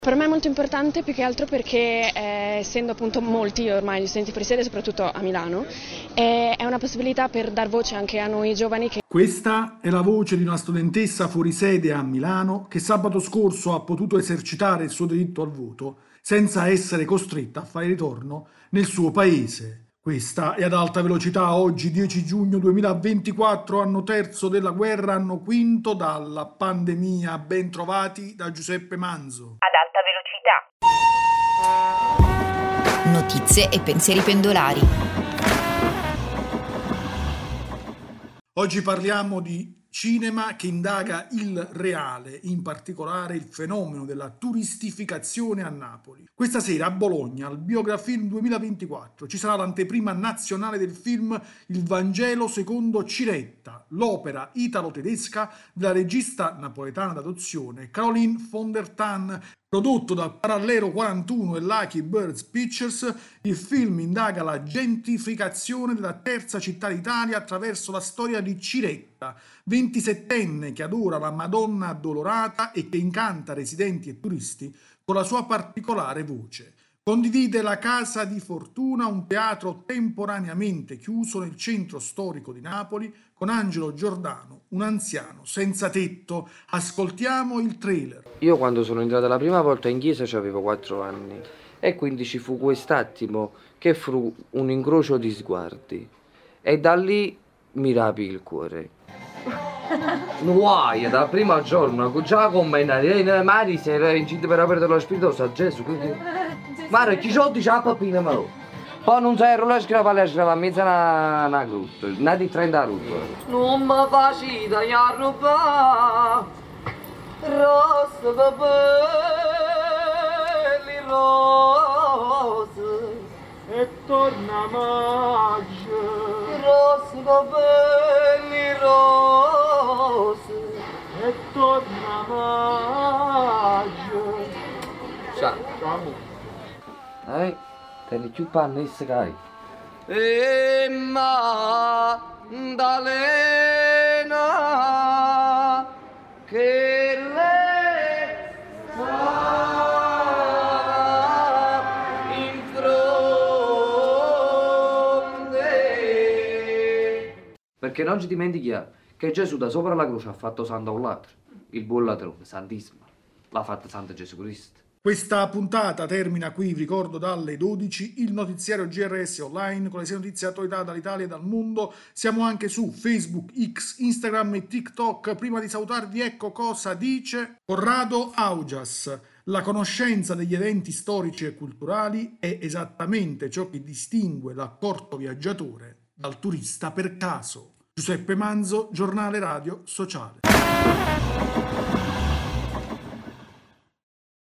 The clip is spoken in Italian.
Per me è molto importante più che altro perché essendo appunto molti ormai gli studenti fuori sede, soprattutto a Milano, è una possibilità per dar voce anche a noi giovani che... Questa è la voce di una studentessa fuori sede a Milano che sabato scorso ha potuto esercitare il suo diritto al voto senza essere costretta a fare ritorno nel suo paese. Questa è Ad Alta Velocità, oggi 10 giugno 2024, anno terzo della guerra, anno quinto dalla pandemia. Ben trovati da Giuseppe Manzo. Ad alta velocità. Notizie e pensieri pendolari. Oggi parliamo di cinema che indaga il reale, in particolare il fenomeno della turistificazione a Napoli. Questa sera a Bologna, al Biografilm 2024, ci sarà l'anteprima nazionale del film Il Vangelo secondo Ciretta, l'opera italo-tedesca della regista napoletana d'adozione Caroline von der Tann. Prodotto dal Parallelo 41 e Lucky Birds Pictures, il film indaga la gentrificazione della terza città d'Italia attraverso la storia di Ciretta, 27enne che adora la Madonna Addolorata e che incanta residenti e turisti con la sua particolare voce. Condivide la Casa di Fortuna, un teatro temporaneamente chiuso nel centro storico di Napoli, con Angelo Giordano, un anziano senza tetto. Ascoltiamo il trailer. Io quando sono entrata la prima volta in chiesa avevo 4 anni e quindi ci fu quest'attimo che fu un incrocio di sguardi e da lì mi rapì il cuore. Guai, dal primo giorno, già come Mari si era incinta per avere lo Spirito Santo, Gesù, Mare, chi sono di ciappa pina malo. Poi non sai, la scriva a mezza una gruppa, una di 30 rupe. Non mi facci da ruba, rosse capelli rose, e torna maggio. Rosse capelli rose, e torna maggio. Ciao. Tieni più panne e secai. E Maddalena che le fa in fronte. Perché non ci dimentichiamo che Gesù da sopra la croce ha fatto santo un ladro, il buon ladrone, Santissimo, l'ha fatta Santo Gesù Cristo. Questa puntata termina qui, vi ricordo, dalle 12, il notiziario GRS online con le 6 notizie di attualità dall'Italia e dal mondo. Siamo anche su Facebook, X, Instagram e TikTok. Prima di salutarvi, ecco cosa dice Corrado Augias. La conoscenza degli eventi storici e culturali è esattamente ciò che distingue l'accorto viaggiatore dal turista per caso. Giuseppe Manzo, Giornale Radio Sociale.